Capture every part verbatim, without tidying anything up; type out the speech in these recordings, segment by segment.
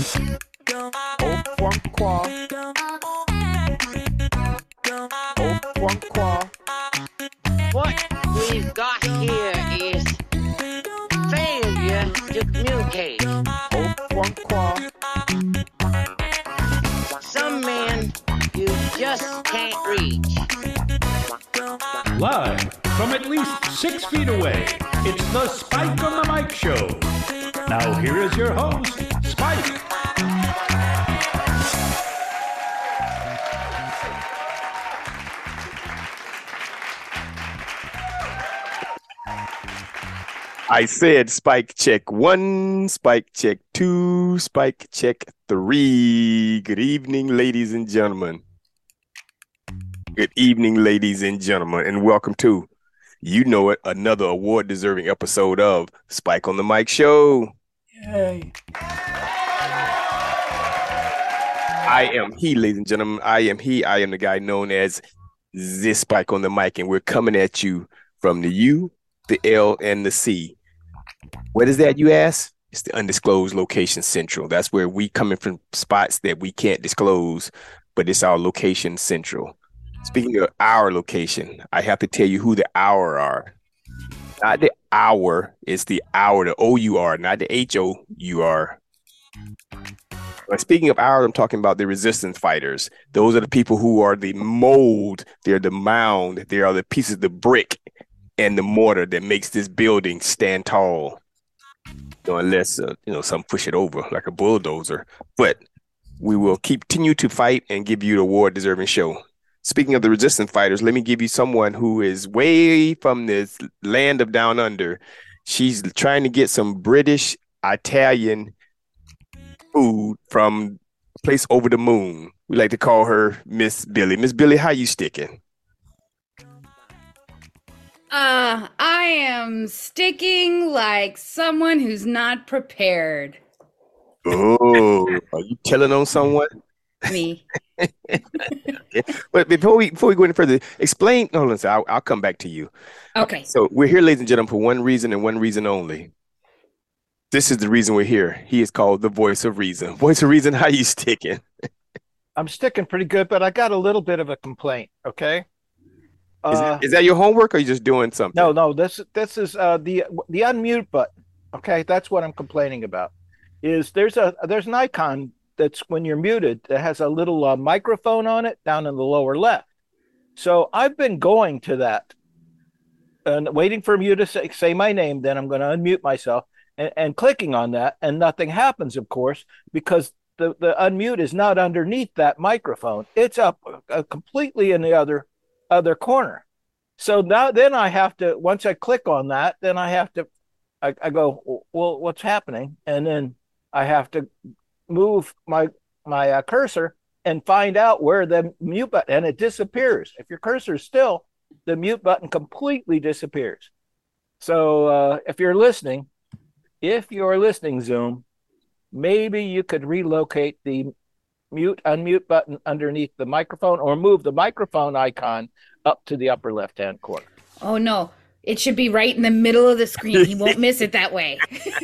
Au Francois. Au Francois. What we've got here is failure to communicate. Au Francois. Some men you just can't reach. Live from at least six feet away, it's the Spike on the Mic Show. Now here is your host, Spike. I said spike check one, spike check two, spike check three. Good evening, ladies and gentlemen. Good evening, ladies and gentlemen, and welcome to, you know it, another award-deserving episode of Spike on the Mic Show. Yay. I am he, ladies and gentlemen. I am he. I am the guy known as this Spike on the Mic, and we're coming at you from the U, the L, and the C. What is that, you ask? It's the undisclosed location central. That's where we coming from spots that we can't disclose, but it's our location central. Speaking of our location, I have to tell you who the our are. Not the hour, it's the hour, the O U R, not the H O U R. But speaking of our, I'm talking about the resistance fighters. Those are the people who are the mold, they're the mound, they are the pieces of the brick and the mortar that makes this building stand tall. You know, unless, uh, you know, some push it over like a bulldozer. But we will continue to fight and give you the award-deserving show. Speaking of the resistance fighters, let me give you someone who is way from this land of down under. She's trying to get some British Italian food from a place over the moon. We like to call her Miss Billy. Miss Billy, how you sticking? Uh, I am sticking like someone who's not prepared. Oh, are you telling on someone? Me. But before we before we go any further, explain. No, listen, I'll, I'll come back to you. Okay. So we're here, ladies and gentlemen, for one reason and one reason only. This is the reason we're here. He is called the Voice of Reason. Voice of Reason, how you sticking? I'm sticking pretty good, but I got a little bit of a complaint. Okay. Is, Uh, that, is that your homework, or are you just doing something? no, no. This this is uh, the the unmute button. Okay, that's what I'm complaining about. Is there's a there's an icon that's when you're muted that has a little uh, microphone on it down in the lower left. So I've been going to that and waiting for you to say, say my name. Then I'm going to unmute myself and, and clicking on that, and nothing happens, of course, because the the unmute is not underneath that microphone. It's up uh, completely in the other. other corner. So now then I have to, once I click on that, then I have to, I, I go, well, what's happening? And then I have to move my, my uh, cursor and find out where the mute button, and it disappears. If your cursor is still, the mute button completely disappears. So uh, if you're listening, if you're listening, Zoom, maybe you could relocate the mute unmute button underneath the microphone, or move the microphone icon up to the upper left hand corner. Oh no, it should be right in the middle of the screen. He won't miss it that way.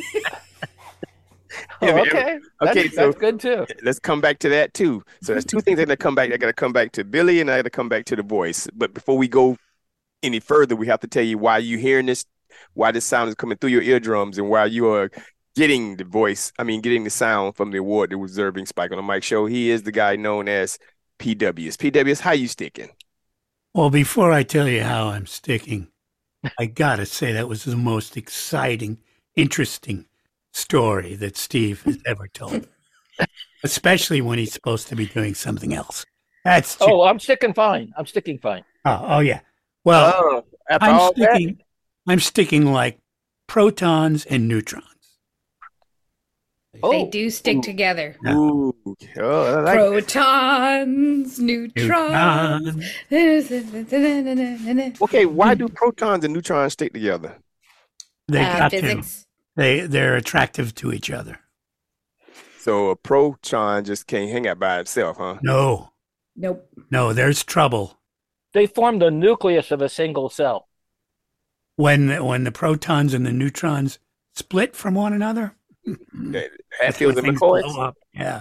Oh, okay. That's, Okay, so that's good too. let's come back to that too. So there's two things that gotta come back. I gotta come back to Billy, and I gotta come back to the voice. But before we go any further, we have to tell you why you hearing this, why this sound is coming through your eardrums, and why you are getting the voice, I mean, getting the sound from the award deserving Spike on the Mic Show. He is the guy known as P W S. P W S, how you sticking? Well, before I tell you how I'm sticking, I got to say that was the most exciting, interesting story that Steve has ever told, especially when he's supposed to be doing something else. That's Oh, I'm sticking fine. I'm sticking fine. oh, oh yeah. Well, Oh, after I'm all that? sticking. I'm sticking like protons and neutrons. They Oh, do stick together. Ooh, oh, I like Protons, neutrons. Neutrons. Okay, why do protons and neutrons stick together? They Uh, got to. physics. They they're attractive to each other. So a proton just can't hang out by itself, huh? No, Nope. no, there's trouble they form the nucleus of a single cell. when when the protons and the neutrons split from one another. Okay. That's where Hatfields and things McCoys. blow up. Yeah.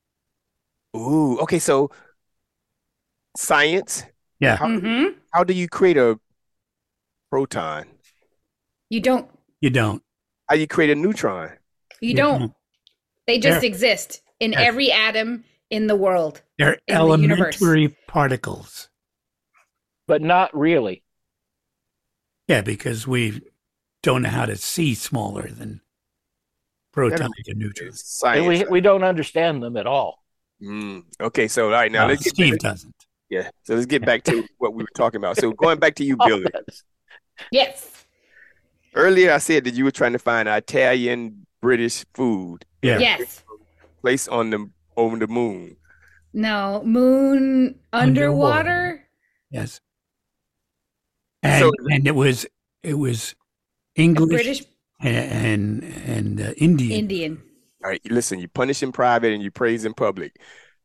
Ooh, okay. So science. Yeah. How, Mm-hmm. how do you create a proton? You don't. You don't. How do you create a neutron? You don't. They just They're- exist in Yes. every atom in the world. They're In the universe. elementary particles. But not really. Yeah, because we don't know how to see smaller than protons and neutrons. It's And science. we we don't understand them at all. Mm, okay, so all right, now Uh, let's get Steve back, doesn't. yeah. So let's get back to what we were talking about. So going back to you, Oh, Billy. that's- Yes. Earlier, I said that you were trying to find Italian British food Yeah. Yes. place on the over the moon. No. Moon Underwater. underwater. Yes. And So- and it was it was A English British and and, and uh, Indian. Indian. All right, listen, you punish in private and you praise in public.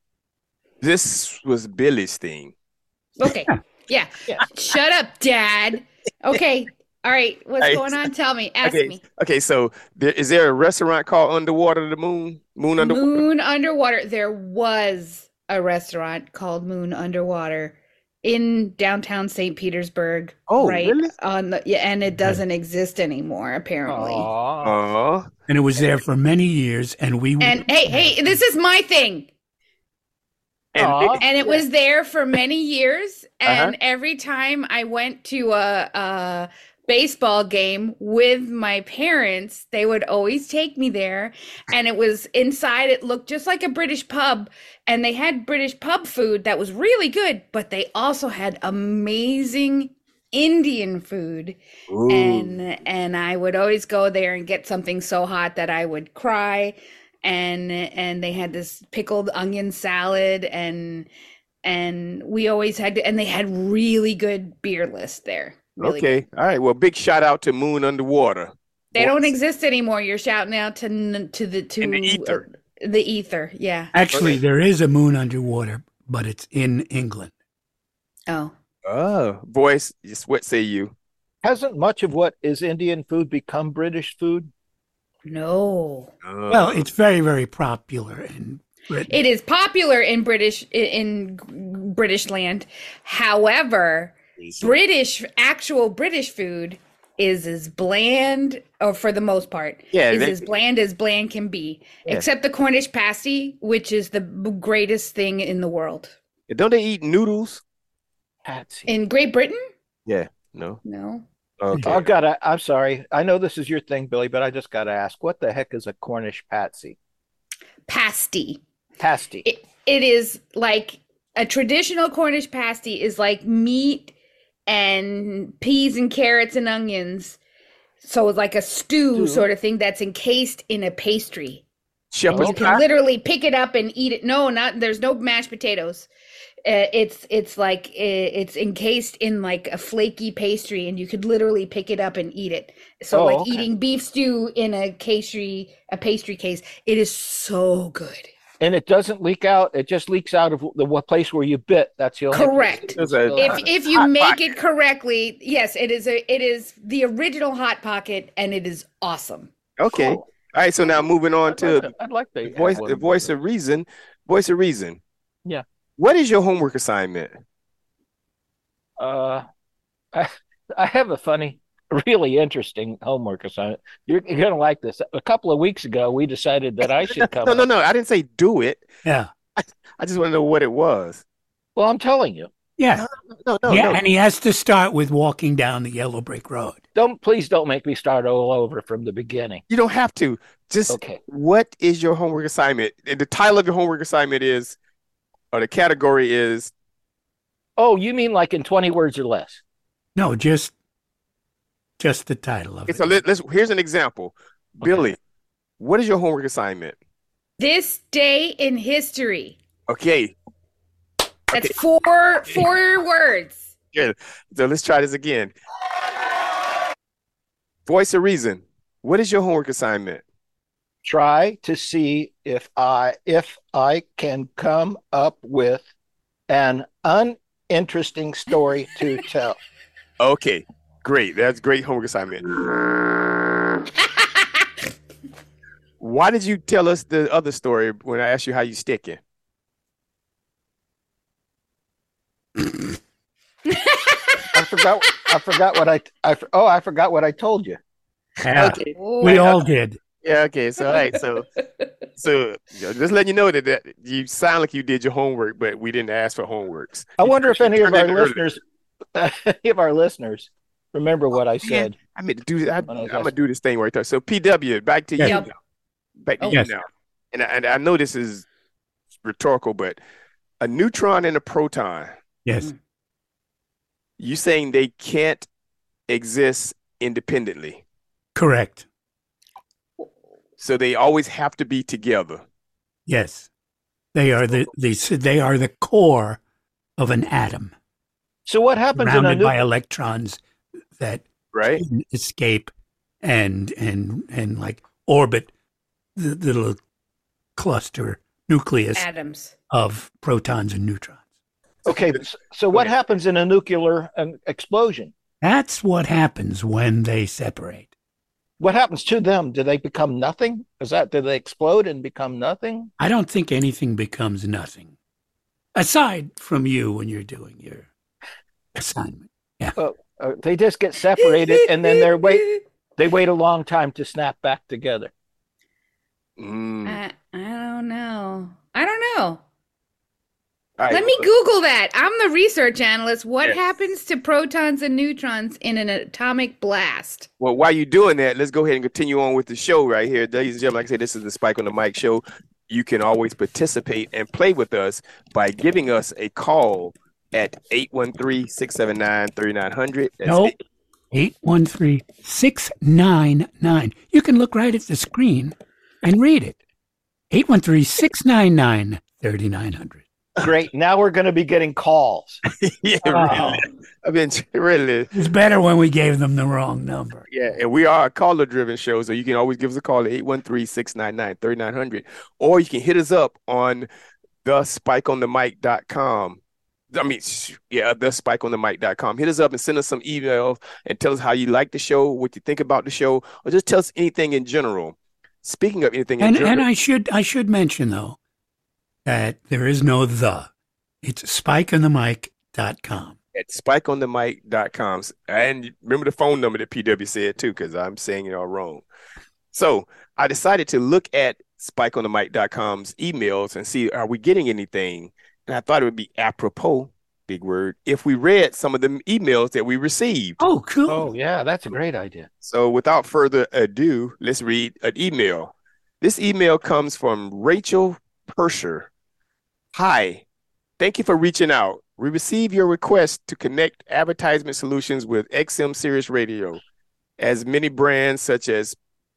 This was Billy's thing. Okay. Yeah. Yeah. Shut up, Dad. Okay. All right. What's Hey, going on? Tell me. Ask okay, me. okay. So there, is there a restaurant called Underwater the Moon? Moon Underwater. Moon Underwater. There was a restaurant called Moon Underwater in downtown Saint Petersburg. Oh, right really? on the yeah, and it doesn't exist anymore apparently. Aw. Aw. And it was there for many years, and we And hey, hey, this is my thing. And Aw. And it was there for many years. And Uh-huh. every time I went to a, a baseball game with my parents, they would always take me there. And it was inside, it looked just like a British pub. And they had British pub food that was really good, but they also had amazing Indian food. Ooh. And and I would always go there and get something so hot that I would cry. And and they had this pickled onion salad and and we always had to, and they had really good beer list there. Really Okay. good. All right. Well, big shout out to Moon Underwater. They don't Boys. exist anymore. You're shouting out to n- to the to In the ether. uh, the ether. Yeah. actually Okay. there is a moon underwater, but it's in England. Oh. Oh, voice. Just what say you? Hasn't much of what is Indian food become British food? No. Uh, Well, it's very very popular in Britain. It is popular in British in in British land. However, British actual British food is as bland, or for the most part, Yeah, is they- as bland as bland can be, Yeah. except the Cornish pasty, which is the b- greatest thing in the world. don't they eat noodles? Patsy. In Great Britain? Yeah. No. No. Okay. I've got to, I'm sorry. I know this is your thing, Billy, but I just got to ask, what the heck is a Cornish patsy? Pasty. Pasty. It, it is like a traditional Cornish pasty is like meat and peas and carrots and onions. So it's like a stew Stew. sort of thing that's encased in a pastry. And Shepherd's you can pie. literally pick it up and eat it. No, not there's no mashed potatoes. Uh, it's it's like uh, it's encased in like a flaky pastry, and you could literally pick it up and eat it. So Oh, like okay. eating beef stew in a pastry, a pastry case. It is so good. And it doesn't leak out. It just leaks out of the one place where you bit. That's the only place Correct. it There's will a- spill If out. if you Hot make Pocket. it correctly, yes, it is a it is the original hot pocket, and it is awesome. Okay. Cool. All right. So now moving on I'd like to to- I'd like to the have voice, one the of voice those. of reason. Voice of reason. Yeah. What is your homework assignment? Uh, I, I have a funny, really interesting homework assignment. You're, you're going to like this. A couple of weeks ago, we decided that I should come No, no, up- no. I didn't say do it. Yeah. I just want to know what it was. Well, I'm telling you. Yeah. No, no, yeah. no. And he has to start with walking down the yellow brick road. Don't please don't make me start all over from the beginning. You don't have to. Just Okay. what is your homework assignment? And the title of your homework assignment is, or the category is, Oh, you mean like in twenty words or less? No, just just the title of okay, it. so let, let's, here's an example. Billy, what is your homework assignment? This day in history. Okay. That's four four words. Good. So let's try this again. Voice of reason. What is your homework assignment? Try to see if I if I can come up with an uninteresting story to tell. Okay, great. That's great homework assignment. Why did you tell us the other story when I asked you how you sticking? I forgot. I forgot what I. I oh, I forgot what I told you. Yeah, Okay. we all did. Yeah. Okay. So all right. So so you know, just letting you know that, that you sound like you did your homework, but we didn't ask for homeworks. I You wonder if turned- any you of turned our in early. listeners, any of our listeners, remember what I Man, said. I meant to do. I, I'm When I was gonna asking. do this thing right there. So P W, back to you. Yep. Now. Back to Oh. you Yes. now. And I, and I know this is rhetorical, but a neutron and a proton. Yes, You saying they can't exist independently, correct. so they always have to be together. Yes, they are the, the they are the core of an atom, So what happens in a surrounded nu- by electrons that Right? can escape and and and like orbit the, the little cluster nucleus Adams. of protons and neutrons. Okay, s- so what happens in a nuclear um, explosion? That's what happens when they separate. What happens to them? Do they become nothing? Is that do they explode and become nothing? I don't think anything becomes nothing, aside from you when you're doing your assignment. Uh, they just get separated and then they wait. They wait a long time to snap back together. Mm. I, I don't know. I don't know. All right. Let me Google that. I'm the research analyst. What Yes. happens to protons and neutrons in an atomic blast? Well, while you're doing that, let's go ahead and continue on with the show right here. Ladies and gentlemen, like I said, this is the Spike on the Mic show. You can always participate and play with us by giving us a call at eight one three, six seven nine, three nine zero zero. That's No, it. eight one three, six nine nine. You can look right at the screen and read it. eight one three, six nine nine, three nine zero zero. Great. Now we're going to be getting calls. Yeah, Oh, really. I've been really. it's better when we gave them the wrong number. Yeah, and we are a caller driven show, so you can always give us a call at eight one three, six nine nine, three nine zero zero, or you can hit us up on the spike on the mic dot com. I mean, sh- yeah, the spike on the mic dot com. Hit us up and send us some emails and tell us how you like the show, what you think about the show, or just tell us anything in general. Speaking of anything in And general, and I should I should mention though that there is no the. It's spike on the mic dot com. at spike on the mic dot com. And remember the phone number that P W said too, because I'm saying it all wrong. So I decided to look at spike on the mic dot com's emails and see, are we getting anything? And I thought it would be apropos, big word, if we read some of the emails that we received. Oh, cool. Oh, yeah, that's a great idea. So without further ado, let's read an email. This email comes from Rachel Persher. Hi, thank you for reaching out. We received your request to connect advertisement solutions with X M Sirius Radio, as many brands such as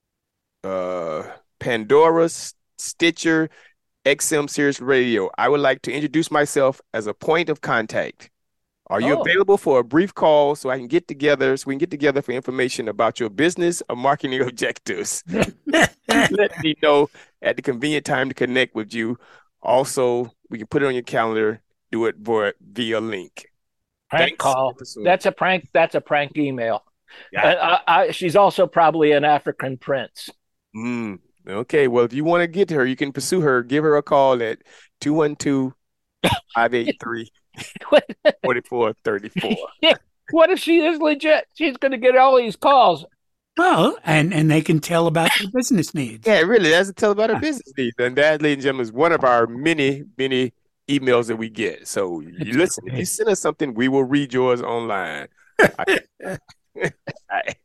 uh, Pandora, Stitcher, X M Sirius Radio. I would like to introduce myself as a point of contact. Are you Oh. available for a brief call so I can get together, so we can get together for information about your business or marketing objectives? Let me know at the convenient time to connect with you. Also, we can put it on your calendar, do it via, via link. Prank Thanks. call. That's a prank. That's a prank email. Yeah. And I, I, she's also probably an African prince. Mm, okay, well, if you want to get to her, you can pursue her. Give her a call at two one two, five eight three, four four three four. What if she is legit? She's going to get all these calls. Well, and and they can tell about their business needs. Yeah, really, that's to tell about our business needs. And that, ladies and gentlemen, is one of our many, many emails that we get. So you That's listen, if great. you send us something, we will read yours online. I- I-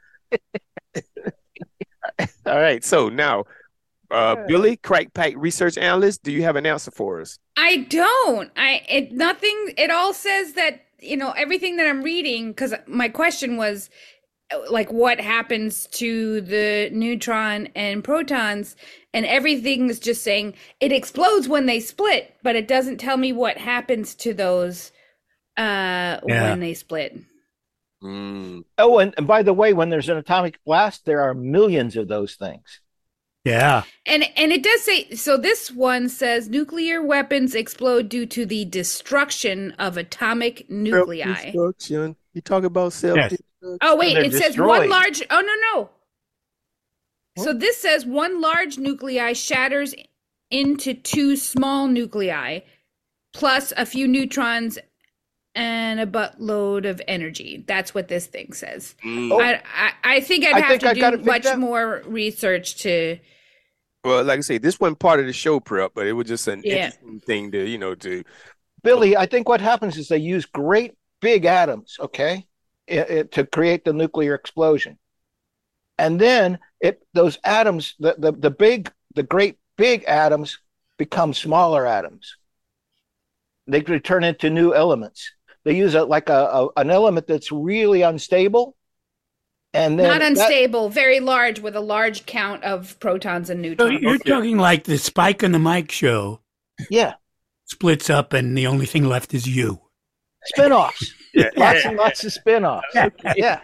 All right. So now, uh, Billy, Crack Pack Research Analyst, do you have an answer for us? I don't. I it nothing. It all says that, you know, everything that I'm reading, because my question was like, what happens to the neutron and protons, and everything is just saying it explodes when they split, but it doesn't tell me what happens to those uh Yeah. when they split. Mm, Oh, and, and by the way, when there's an atomic blast, there are millions of those things. Yeah. And and it does say, so this one says nuclear weapons explode due to the destruction of atomic nuclei. self-destruction. You talk about self Yes. destruction. Oh wait, They're it says destroyed. one large. Oh no no. So this says one large nuclei shatters into two small nuclei, plus a few neutrons and a buttload of energy. That's what this thing says. Mm. Oh. I, I I think I'd I have think I to got it do figured much out. more research to. Well, like I say, this wasn't part of the show prep, but it was just an Yeah. interesting thing to, you know, to Billy, I think what happens is they use great big atoms, okay, it, it, to create the nuclear explosion. And then it those atoms, the, the, the big, the great big atoms become smaller atoms. They could turn into new elements. They use a, like a, a an element that's really unstable. And then Not that- unstable, very large with a large count of protons and So neutrons. you're talking like the Spike on the Mike show yeah, splits up and the only thing left is you. spin-offs. Yeah. Lots and lots of spin-offs. Yeah.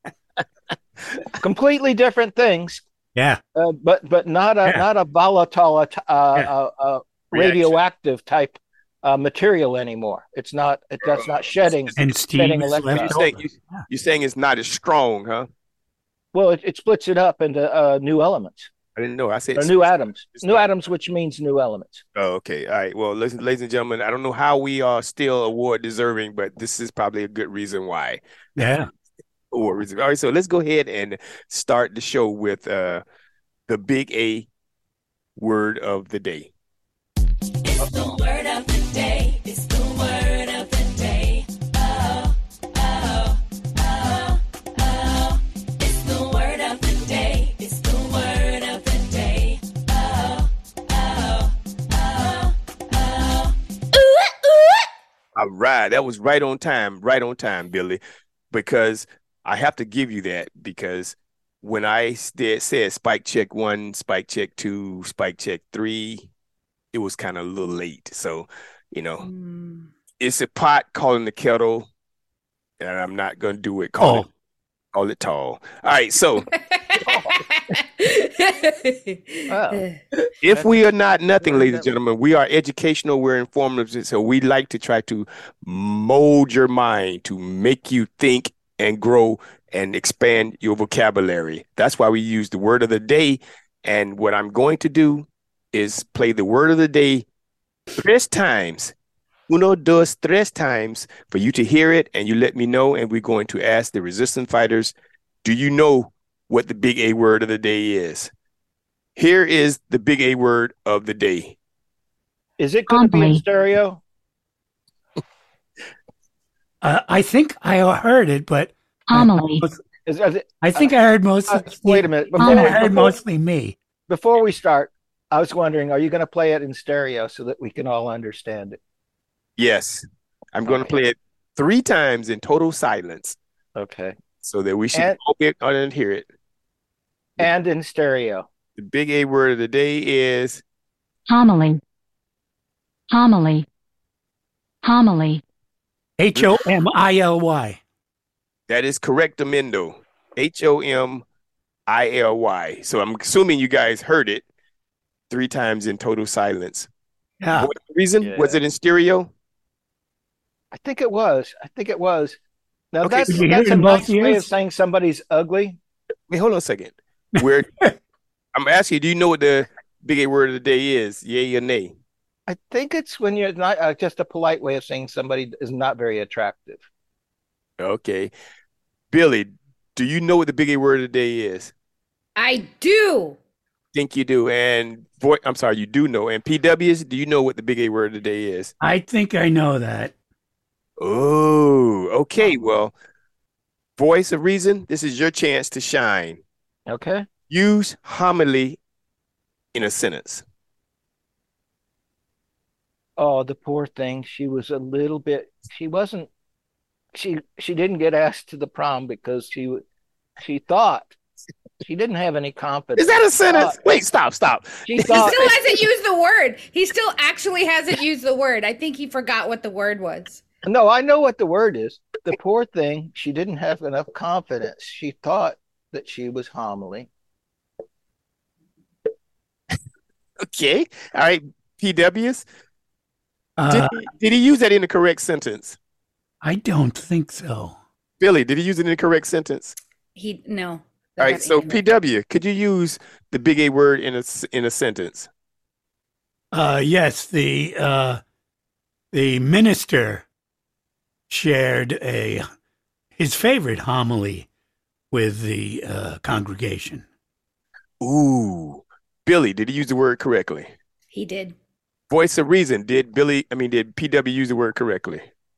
Completely different things, Yeah. uh, but but not a Yeah. not a volatile, uh, Yeah. uh, uh, radioactive type uh, material anymore. It's not. It, that's not shedding. And Steve Setting is electrons. left you're saying, over. you, you're saying it's not as strong, huh? Well, it, it splits it up into uh, new elements I didn't know. I said or new atoms. it's New not- atoms, which means new elements. Oh, okay. All right. Well, listen, ladies and gentlemen, I don't know how we are still award deserving, but this is probably a good reason why. Yeah. Award reason. All right. So let's go ahead and start the show with uh, the big A word of the day. It's the word of the day. It's the word of the day. Oh, oh, oh, oh. It's the word of the day. It's the word of the day. Oh, oh, oh, oh. All right. That was right on time. Right on time, Billy, because I have to give you that because when I st- said spike check one, spike check two, spike check three, it was kind of a little late. So, you know, Mm. it's a pot calling the kettle, and I'm not going to do it. Call Oh. it, call it tall. All right. So Wow. if we are not nothing, Word ladies and that- gentlemen, we are educational, we're informative. So we like to try to mold your mind to make you think and grow and expand your vocabulary. That's why we use the word of the day. And what I'm going to do is play the word of the day tres times. Uno, dos, tres times for you to hear it and you let me know. And we're going to ask the resistant fighters, do you know what the big A word of the day is? Here is the big A word of the day. Is it going to be in Humbly. stereo? Uh, I think I heard it, but Homily. Is, is it, I think I heard most. uh, of wait a minute. I Before, heard before, mostly me. before we start, I was wondering, are you going to play it in stereo so that we can all understand it? Yes, I'm going to Okay. play it three times in total silence Okay. so that we should And- all be able to hear it. And in stereo. The big A word of the day is Homily. Homily. Homily. H O M I L Y. that is correct, Amendo. H O M I L Y. So I'm assuming you guys heard it three times in total silence. Yeah. What reason? Yeah. Was it in stereo? I think it was. I think it was. Now Okay, that's did you hear that's it a in both nice way of ears? saying somebody's ugly. Wait, hold on a second. Where I'm asking you, do you know what the big A word of the day is? Yay or nay? I think it's when you're not uh, just a polite way of saying somebody is not very attractive. Okay. Billy, do you know what the big A word of the day is? I do. Think you do. And boy, I'm sorry, you do know. And P Ws, do you know what the big A word of the day is? I think I know that. Oh, okay. Well, voice of reason, this is your chance to shine. Okay. Use homily in a sentence. Oh, the poor thing. She was a little bit. She wasn't. She she didn't get asked to the prom because she w- she thought she didn't have any confidence. Is that a sentence? Thought- Wait, stop, stop. She He thought. still hasn't used the word. He still actually hasn't used the word. I think he forgot what the word was. No, I know what the word is. The poor thing. She didn't have enough confidence. She thought that she was homily. Okay. All right. P Ws. Did, Uh, he, did he use that in the correct sentence? I don't think so. Billy, did he use it in the correct sentence? He no. All right, so P W, could you use the big A word in a s- in a sentence? Uh, yes, the uh, the minister shared a his favorite homily with the uh, congregation. Ooh, Billy, did he use the word correctly? He did. Voice of reason, did Billy? I mean, did P W use the word correctly?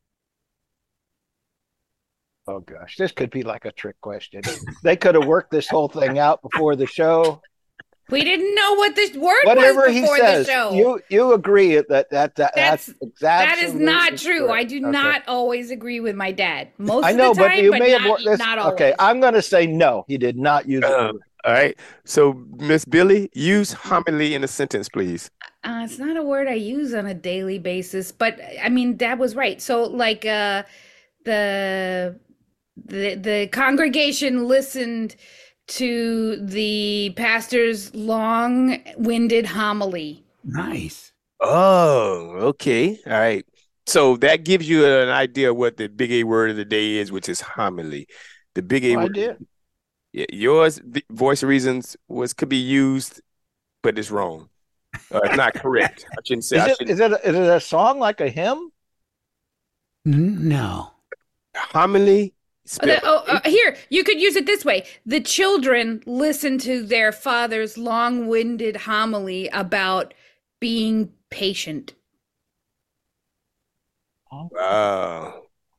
Oh gosh, this could be like a trick question. They could have worked this whole thing out before the show. We didn't know what this word Whatever was he before says, the show. you you agree that that, that That's that's that is absolutely not true. correct. I do Okay. not always agree with my dad. Most I of know, the but time, you but may have not, worked this. not always. Okay, I'm going to say no. He did not use it. Uh, all right. So, Miss Billy, use homily in a sentence, please. Uh, it's not a word I use on a daily basis, but I mean, Dad was right. So, like, uh, the the the congregation listened to the pastor's long-winded homily. Nice. Oh, okay. All right. So that gives you an idea of what the big A word of the day is, which is homily. The big A Oh, I word. did. Yeah, yours, the voice of reasons, was could be used, but it's wrong. Uh, it's not correct. I shouldn't say. Is I it should is it a, is it a song like a hymn? N- No. homily. Oh, the- Spelled oh, uh, here, you could use it this way. The children listen to their father's long-winded homily about being patient. Wow.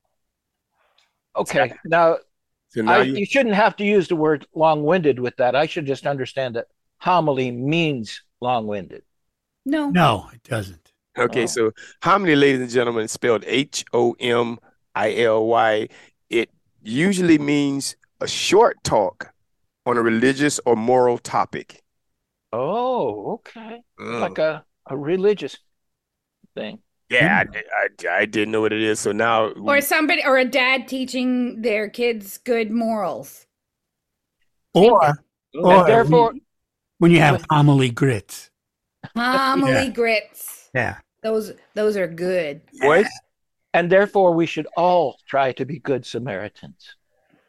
Okay, now So now I, you. you shouldn't have to use the word long-winded with that. I should just understand that homily means long-winded. No. No, it doesn't. Okay, Oh. so homily, ladies and gentlemen, is spelled H O M I L Y. It usually means a short talk on a religious or moral topic. Oh, okay. Mm. Like a, a religious thing. Yeah, I, I, I didn't know what it is. So now, Or somebody, or a dad teaching their kids good morals. Or, And or therefore, when you have homily grits. Homily Yeah. grits. Yeah. Those those are good. voice. and therefore we should all try to be good Samaritans.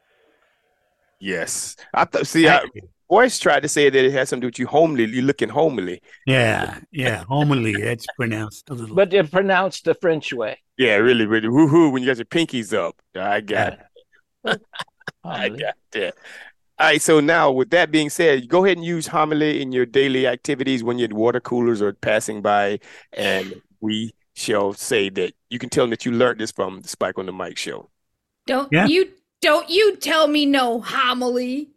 Yes, I thought. See, I, voice tried to say that it has something to do with you homely. You looking homely. Yeah. Yeah. Homily. That's pronounced a little. But they're pronounced the French way. Yeah, really, really. Woohoo! When you got your pinkies up, I got it. I Homily. got that. All right. So now, with that being said, go ahead and use homily in your daily activities when you're at water coolers or passing by, and we shall say that you can tell them that you learned this from the Spike on the Mic show. Don't Yeah. you don't you tell me no homily.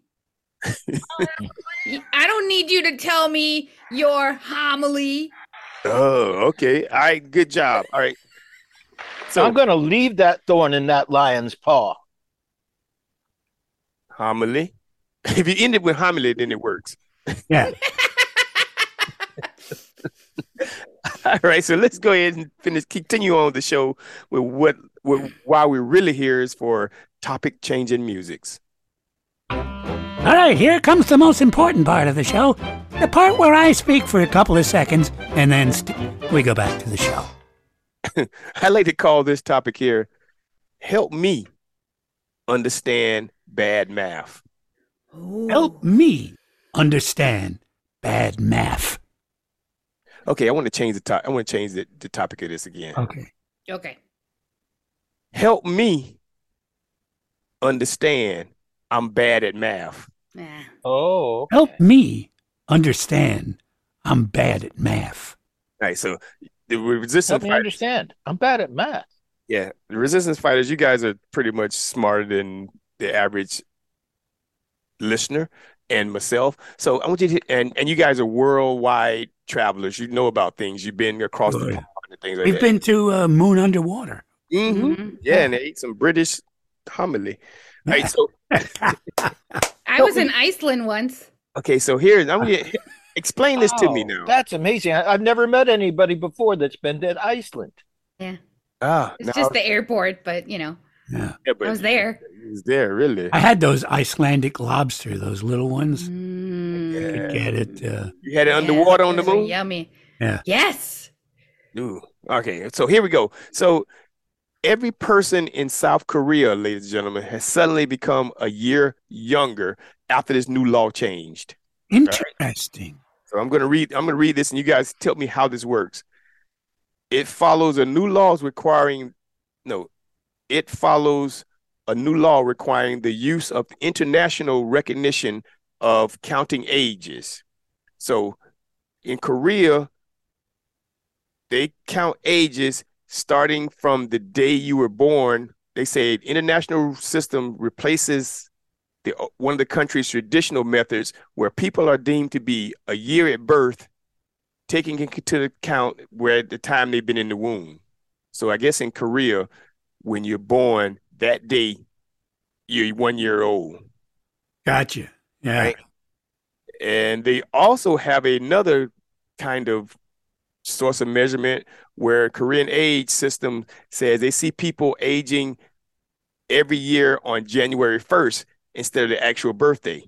I don't need you to tell me your homily. Oh, okay. All right. Good job. All right. So So I'm going to leave that thorn in that lion's paw. homily. If you end it with homily, then it works. Yeah. All right, so let's go ahead and finish, continue on the show with what, what why we're really here is for topic changing musics. All right, here comes the most important part of the show. The part where I speak for a couple of seconds and then st- we go back to the show. I like to call this topic here, help me understand bad math. Help me understand bad math. Okay, I want to change the top. I want to change the, the topic of this again. Okay. Okay. Help me understand I'm bad at math. Nah. Oh, okay. Help me understand I'm bad at math. All right, so the resistance Help me fighters, understand. I'm bad at math. yeah, the resistance fighters, you guys are pretty much smarter than the average listener and myself. So I want you to, and, and you guys are worldwide travelers. You know about things. You've been across the Oh, yeah. pond and things like We've that. been to uh, Moon Underwater. Mhm. Mhm. Yeah, and they ate some British homily. All right, so I was in Iceland once. okay, so here I'm gonna explain this to me Oh, now. That's amazing. I, I've never met anybody before that's been to Iceland. Ah, It's now- just the airport, but you know, Yeah. yeah, but I was there. It was there, really. I had those Icelandic lobster, those little ones. Mm, You could get it. Uh, You had it yeah, underwater on the those are moon. Yummy. Yeah. Yes. Ooh, okay, so here we go. So every person in South Korea, ladies and gentlemen, has suddenly become a year younger after this new law changed. Interesting. So I'm going to read. I'm going to read this, and you guys tell me how this works. It follows a new law requiring. No, it follows a new law requiring the use of international recognition of counting ages. So in Korea, they count ages starting from the day you were born. They say the international system replaces the one of the country's traditional methods where people are deemed to be a year at birth, taking into account where at the time they've been in the womb. So I guess in Korea, when you're born, that day, you're one year old. Gotcha. Yeah. Right? And they also have another kind of source of measurement where Korean age system says they see people aging every year on January first instead of the actual birthday.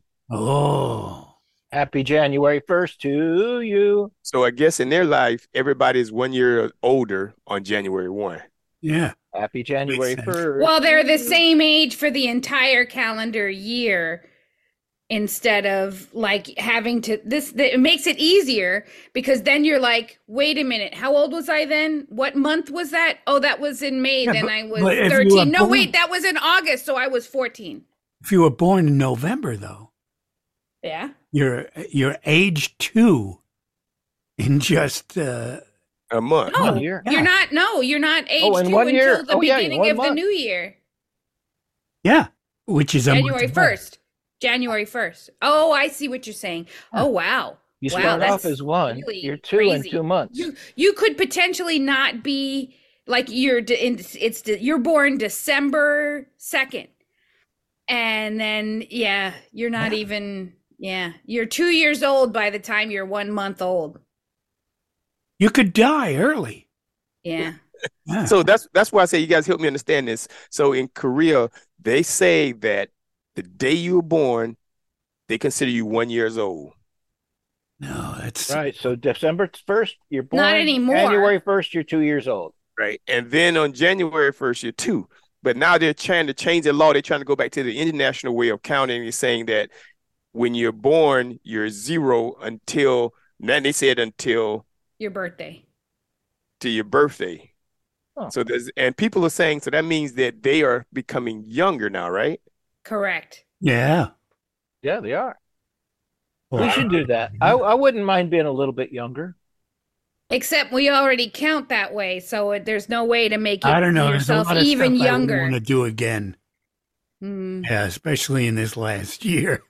Oh. Happy January first to you. So I guess in their life, everybody's one year older on January first. Yeah. Happy January Makes sense. first. Well, they're the same age for the entire calendar year instead of like having to this it makes it easier because then you're like, wait a minute, how old was I then? What month was that? Oh, that was in May. Yeah, then but- I was but if you were thirteen. No, born- wait, that was in August, so I was fourteen. If you were born in November, though, Yeah. you're you're age two in just uh, A month. No, One year. you're not. No, you're not age Oh, in two one until year. the Oh, yeah, in beginning one of the month. new year, yeah, which is a month January away. first. January first. Oh, I see what you're saying. Oh, wow. You Wow, start off that's as one. really You're two in crazy. two months. You you could potentially not be like you're de- in, it's de- you're born December second, and then yeah, you're not even yeah, you're two years old by the time you're one month old. You could die early. Yeah. Yeah. So that's that's why I say you guys help me understand this. So in Korea, they say that the day you were born, they consider you one years old. No, that's Right. So December first, you're born. Not anymore. January first, you're two years old. Right. And then on January first, you're two. But now they're trying to change the law. They're trying to go back to the international way of counting. They're saying that when you're born, you're zero until, then they said until Your birthday. to your birthday. Oh. So there's, and people are saying, so that means that they are becoming younger now, right? Correct. yeah. Yeah, they are. Well, We should do that. I, I wouldn't mind being a little bit younger. Except we already count that way, so it, there's no way to make it I don't know. There's a yourself lot of even stuff younger. I want to do again. Mm. Yeah, especially in this last year.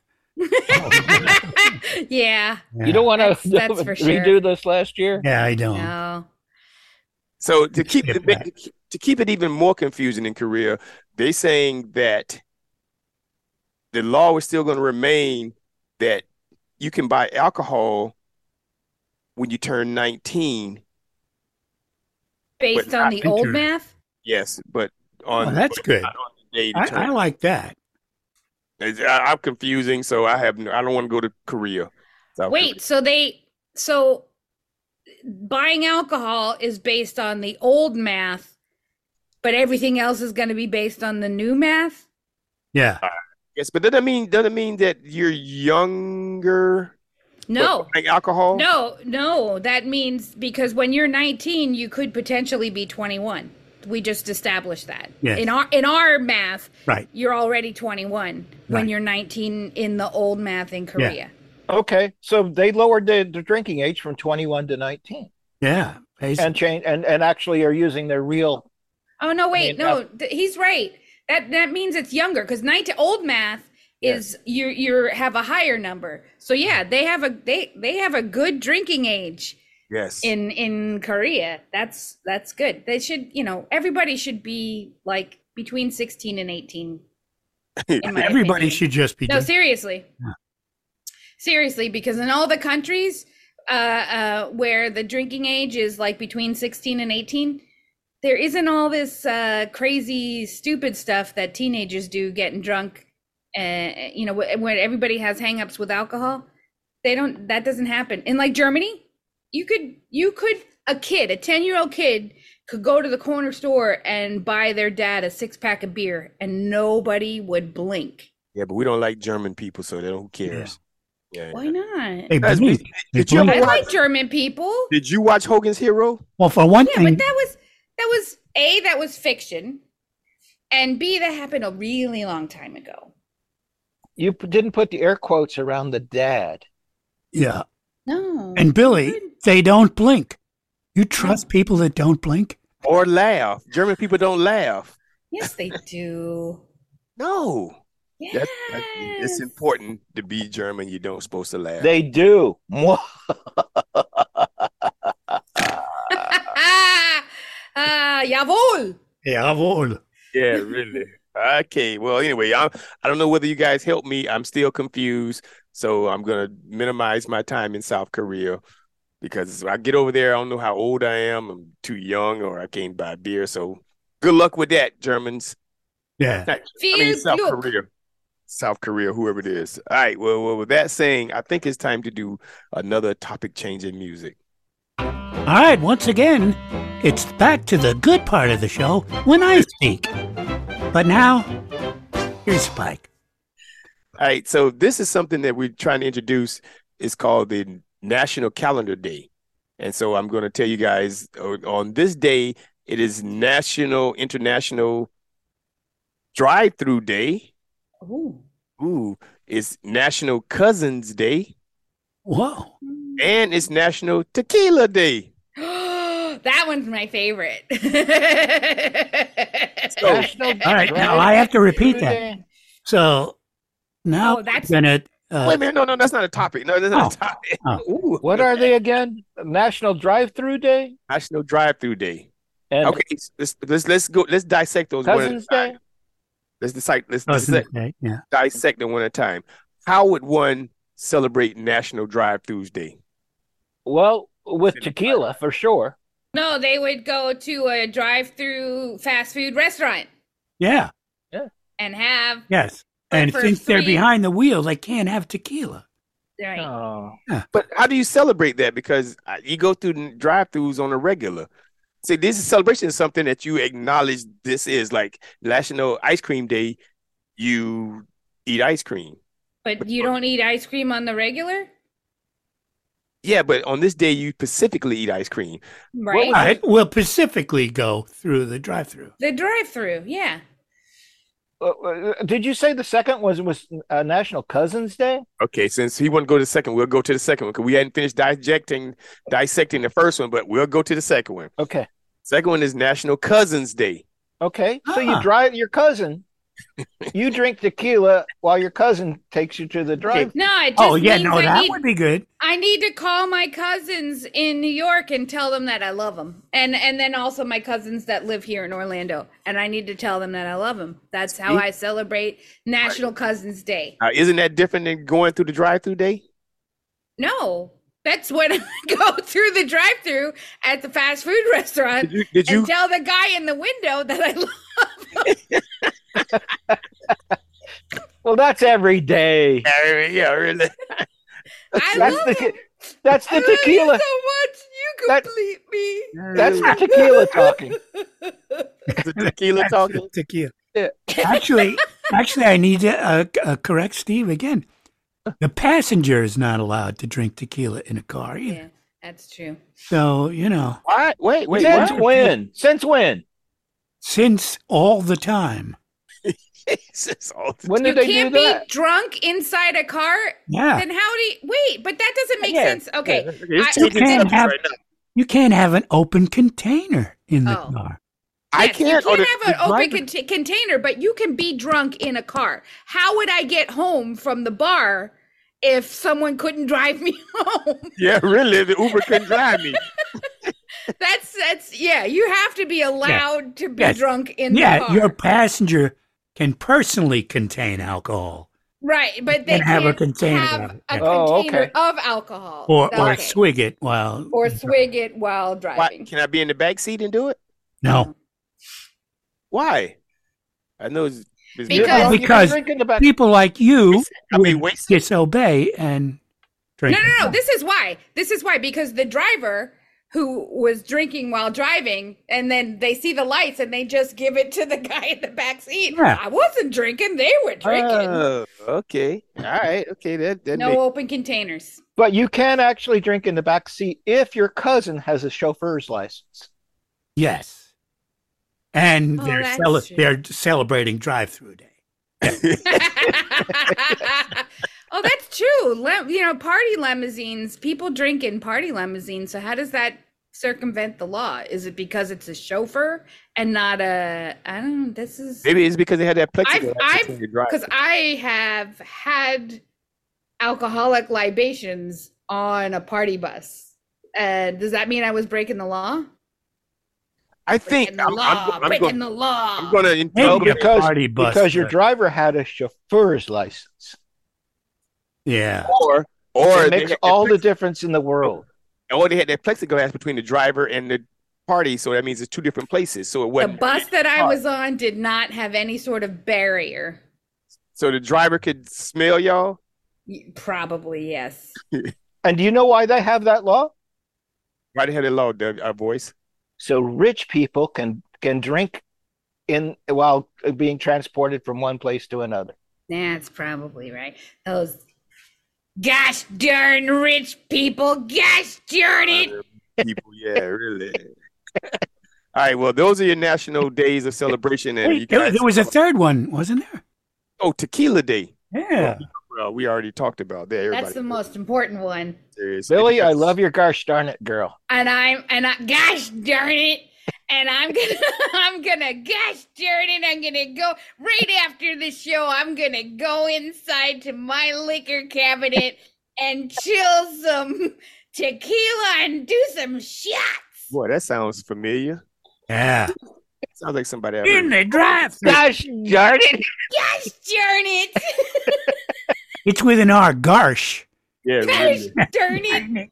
yeah. Yeah. You don't want That's- to that's for redo sure. this last year? Yeah, I don't. No. So to keep skip it that. to keep- to keep it even more confusing in Korea, they're saying that the law is still going to remain that you can buy alcohol when you turn nineteen. Based But on not the old inter- math? Yes, but on Oh, that's but good. not on the day to I, turn. I like that. It's- I, I'm confusing, so I have no, I don't want to go to Korea. South Wait, so they so buying alcohol is based on the old math, but everything else is going to be based on the new math? Yeah. Korea. Yes, but doesn't mean doesn't mean that you're younger. No. but buying alcohol. No, no, that means because when you're nineteen, you could potentially be twenty-one. We just established that. Yes. In our in our math, Right. you're already twenty-one when Right. you're nineteen in the old math in Korea. Okay. So they lowered the, the drinking age from twenty-one to nineteen Yeah. Basically. and change and, and actually are using their real. Oh no, wait, mean, no, th- he's right. That that means it's younger because nineteen old math is you you have a higher number. So yeah, they have a they they have a good drinking age Yes. in in Korea. That's that's good. They should, you know, everybody should be like between sixteen and eighteen. in my Everybody opinion. should just be No, drinking. seriously. Yeah. Seriously, because in all the countries uh, uh, where the drinking age is like between sixteen and eighteen, there isn't all this uh, crazy, stupid stuff that teenagers do getting drunk. Uh, you know, wh- when everybody has hangups with alcohol, they don't, that doesn't happen. In like Germany, you could, you could, a kid, a ten year old kid could go to the corner store and buy their dad a six pack of beer and nobody would blink. Yeah, but we don't like German people, so they don't. Who cares? Yeah. Why not? They Guys, blink. did- They did you ever blink. I watch- like German people. Did you watch Hogan's Hero? Well, for one Yeah, thing, but that was that was A, that was fiction, and B, that happened a really long time ago. You p- didn't put the air quotes around the dad. yeah. No. And Billy, they don't blink. You trust people that don't blink? Or laugh? German people don't laugh. Yes, they do. No. Yes. That, that, it's important to be German. You don't supposed to laugh. They do. Mwah. Ah, jawohl. Jawohl. Yeah, really. Okay. Well, anyway, I I don't know whether you guys help me. I'm still confused, so I'm gonna minimize my time in South Korea because I get over there. I don't know how old I am. I'm too young, or I can't buy beer. So good luck with that, Germans. Yeah. I Viel mean, South Glück. Korea. South Korea, whoever it is. All right. Well, well, with that saying, I think it's time to do another topic change in music. All right, once again, it's back to the good part of the show when I speak. But now, here's Spike. All right. So this is something that we're trying to introduce. It's called the National Calendar Day. And so I'm going to tell you guys uh, on this day, it is National International Drive-Through Day. Ooh. Ooh, it's National Cousins Day. Whoa. And it's National Tequila Day. That one's my favorite. So, National All right, now I have to repeat that. Day. So now Oh, that's- I'm going to. Uh, wait a minute. No, no, that's not a topic. No, that's not Oh. a topic. Oh. Ooh, What are they again? National Drive-Through Day National Drive-Through Day. and Okay, let's let's let's go. Let's dissect those one at a Cousins time. Day. Let's dissect. Let's Cousins dissect, Day, yeah. dissect them one at a time. How would one celebrate National Drive-Throughs Day? Well, with tequila for sure. No, they would go to a drive-through fast food restaurant Yeah. and have Yes. And for since they're three- behind the wheel, they can't have tequila. right. Oh, But how do you celebrate that? Because uh, you go through the drive-throughs on a regular. See, this is celebration is something that you acknowledge. This is like National Ice Cream Day. You eat ice cream. But you don't eat ice cream on the regular, Yeah, but on this day you specifically eat ice cream. right? All right. We'll specifically go through the drive through. The drive-through, yeah. Uh, uh, did you say the second was was uh, National Cousins Day? Okay, since he wouldn't go to the second, we'll go to the second one because we hadn't finished dissecting dissecting the first one, but we'll go to the second one. Okay, Second one is National Cousins Day. okay. So Ah. you drive your cousin. You drink tequila while your cousin takes you to the drive. No, it just Oh, yeah. means No, I that need, would be good. I need to call my cousins in New York and tell them that I love them. And and then also my cousins that live here in Orlando. And I need to tell them that I love them. That's how I celebrate National Cousins Day. Uh, isn't that different than going through the drive-through day? No, that's when I go through the drive-through at the fast food restaurant Did you? Did you and tell the guy in the window that I love him. Well, that's every day. yeah, yeah, really. I That's love the him. that's the I love you tequila. so much. You That- complete me. That's the tequila talking. The tequila That's talking. the tequila. Yeah. Actually, actually, I need to uh, uh, correct Steve again. The passenger is not allowed to drink tequila in a car either. Yeah, that's true. So, you know, What? Wait, wait. Since What? when? Since when? since all the time. It's just all the- When You did they do can't be that? drunk inside a car. Yeah. Then how do you wait? But that doesn't make Yeah. sense. Okay, It's I- changing can't subjects have- right now. You can't have an open container in the Oh. car. I yes, can't. You or can't the- have an the open driver- cont- container, but you can be drunk in a car. How would I get home from the bar if someone couldn't drive me home? Yeah, really. The Uber couldn't drive me. That's that's yeah. You have to be allowed to be Yes. drunk in the Yeah, car. your passenger can personally contain alcohol Right, but they And have a can't container have of it. a Oh, container okay. of alcohol or, or Okay. swig it while. or swig it while Why, driving. can I be in the back seat and do it? No, Why? I know it's, it's Because- Well, you can Because drink in the back. people like you I mean, would wasted. disobey and drink. No, no, no. This is why. This is why because the driver who was drinking while driving, and then they see the lights and they just give it to the guy in the back seat. Yeah. I wasn't drinking; they were drinking. Oh, okay. All right. Okay. That that no makes open containers. But you can actually drink in the back seat if your cousin has a chauffeur's license. Yes. And Oh, they're, that's cele- true. they're celebrating drive-through day. Oh, that's true. Le- you know, party limousines, people drink in party limousines. So how does that circumvent the law? Is it because it's a chauffeur and not a, I don't know, this is, maybe it's because they had that I've, plexiglass I've, between your drive. because I have had alcoholic libations on a party bus. Uh, does that mean I was breaking the law? I think Breaking the I'm, law, I'm, I'm, breaking going, the law. I'm going to Maybe Well, interpret a because party bus, because your but- driver had a chauffeur's license. Yeah. or or It they makes had all that the difference in the world. plex- or they had that plexiglass between the driver and the party, so that means it's two different places. So it The wasn't. bus that I car. was on did not have any sort of barrier. So the driver could smell y'all. Y- Probably, yes. And do you know why they have that law? Why they had a law, Doug? Our voice. So rich people can can drink in while being transported from one place to another. That's probably right. Those gosh darn rich people. Gosh darn it. People, yeah, really. All right. Well, those are your national days of celebration, and you Wait, there, guys. there was a third one, wasn't there? Oh, Tequila Day. Yeah. Well, we already talked about that. Everybody. That's the most important one. Serious. Billy, I love your gosh darn it girl. And I'm and I gosh darn it. And I'm gonna I'm gonna gosh darn it, I'm gonna go right after the show, I'm gonna go inside to my liquor cabinet and chill some tequila and do some shots. Boy, that sounds familiar. Yeah. Sounds like somebody I In heard. the drive. Gosh darn it! Gosh darn it. It's with an R. Garsh. Yeah, Gosh really. darn it.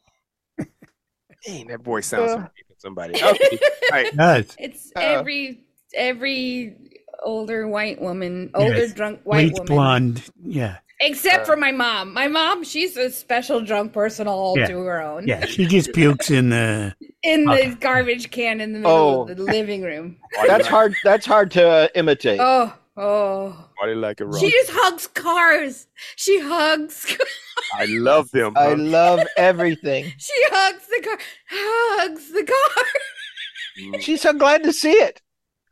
Dang, that voice sounds Uh. familiar from somebody. Okay. All right. Does. It's Uh, every every older white woman, older Yes. drunk white Bleach woman. blonde. Yeah. Except for my mom. My mom, she's a special drunk person all Yeah. to her own. Yeah. She just pukes in the. In the Okay. garbage can in the middle Oh. of the living room. That's hard. That's hard to uh, imitate. Oh, oh. Body like a rock. She just hugs cars. She hugs. I love them. I huh? love everything. She hugs the car. Hugs the car. Mm. She's so glad to see it.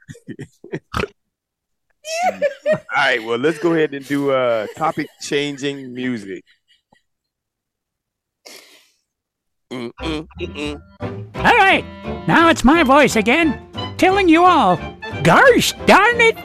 All right. Well, let's go ahead and do uh topic changing music. Mm, mm, mm, mm. All right, now it's my voice again, telling you all, gosh darn it!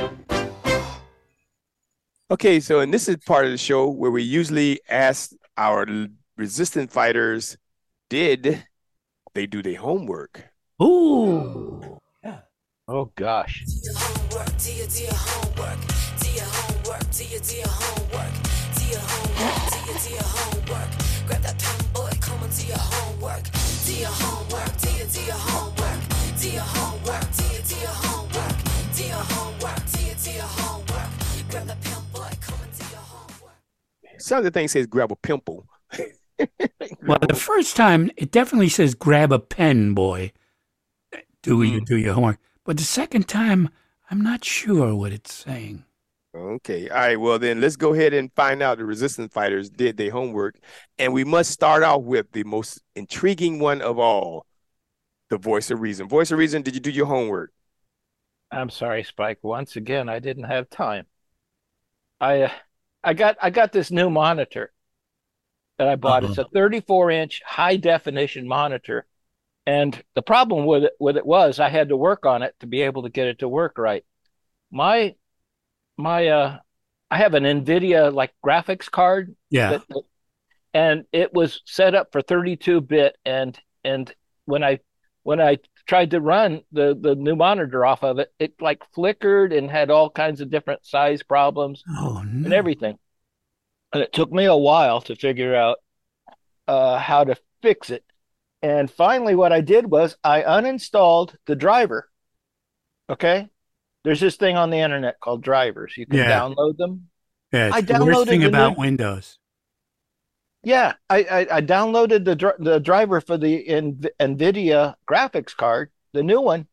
Okay, so and this is part of the show where we usually ask our l- resistant fighters, did they do their homework? Ooh. Oh gosh. Homework, do your, do your homework. Do your homework, do your, do your homework. Do your homework, do your, do your homework. Grab that pen, boy, come and do your homework. Do your homework, do your, do your homework. Do your homework, do your, do your homework. Do your homework, do your, do your homework. Grab that pen, boy, come and do your homework. Some of the thing says grab a pimple. Well, the first time it definitely says grab a pen, boy. Do you do your homework? But the second time, I'm not sure what it's saying. Okay. All right. Well, then let's go ahead and find out the resistance fighters did their homework. And we must start off with the most intriguing one of all, the voice of reason. Voice of reason, did you do your homework? I'm sorry, Spike. Once again, I didn't have time. I uh, I got I got this new monitor that I bought. It's a thirty-four inch high definition monitor. And the problem with it with it was I had to work on it to be able to get it to work right. My my uh I have an NVIDIA like graphics card Yeah. that, that- and it was set up for thirty-two bit and and when I when I tried to run the the new monitor off of it, it like flickered and had all kinds of different size problems Oh, no. and everything. And it took me a while to figure out uh, how to fix it. And finally, what I did was I uninstalled the driver. Okay. There's this thing on the internet called drivers. You can Yeah. download them. Yeah, it's I the worst downloaded thing the about new- Windows. Yeah, I, I, I downloaded the dr- the driver for the in- NVIDIA graphics card, the new one,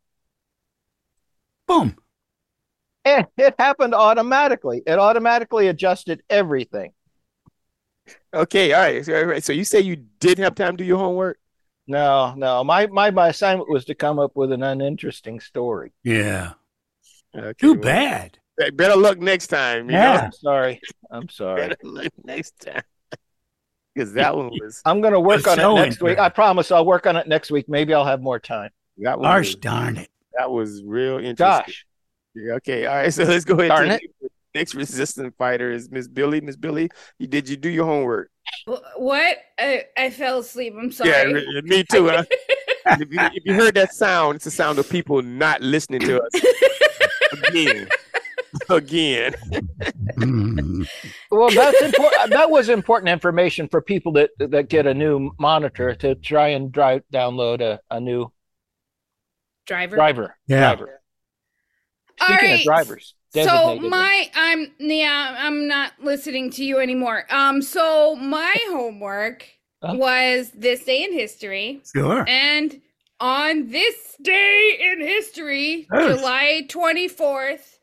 Boom. and it happened automatically. It automatically adjusted everything. Okay, all right. So, all right. So you say you didn't have time to do your homework? No, no, my, my my assignment was to come up with an uninteresting story. Yeah. Okay, Too well, bad. be- better luck next time. You Yeah. know? I'm sorry. I'm sorry. Better luck next time. Because that one was I'm going to work It's on so it next week. I promise I'll work on it next week. Maybe I'll have more time. that one Gosh was, darn it. that was real interesting. Gosh, Yeah, okay, all right. So let's go ahead. Darn to it. the next resistant fighter is Miss Billy. Miss Billy, you did you do your homework? Wh- What? I, I fell asleep. I'm Yeah, sorry. re- me too. Huh? if, you, if you heard that sound, it's the sound of people not listening to us again, again. Mm. well, that's important. That was important information for people that that get a new monitor to try and drive download a, a new Driver. driver. Yeah. Driver. All Speaking right. of drivers, So designated my I'm yeah, I'm not listening to you anymore. Um so my homework Huh? was this day in history. Sure. And on this day in history, Yes. July twenty-fourth,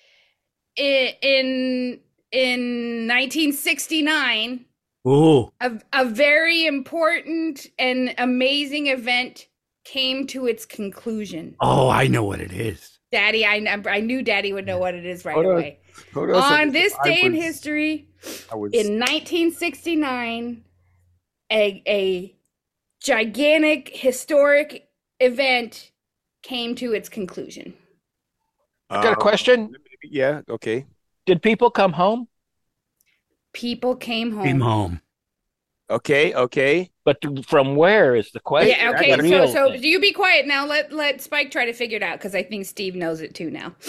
i- in in nineteen sixty-nine, Oh, a, a very important and amazing event came to its conclusion. oh, I know what it is. Daddy, I, I knew Daddy would know what it is right Hold on. away. Hold on a second. On this I day in was- history, I was, in nineteen sixty-nine, a, a gigantic historic event came to its conclusion. got a um, question. Yeah, okay. Did people come home? People came home. Came home. Okay, okay. But from where is the question? Yeah, That's okay. the real So so thing. you be quiet now. Let let Spike try to figure it out because I think Steve knows it too now.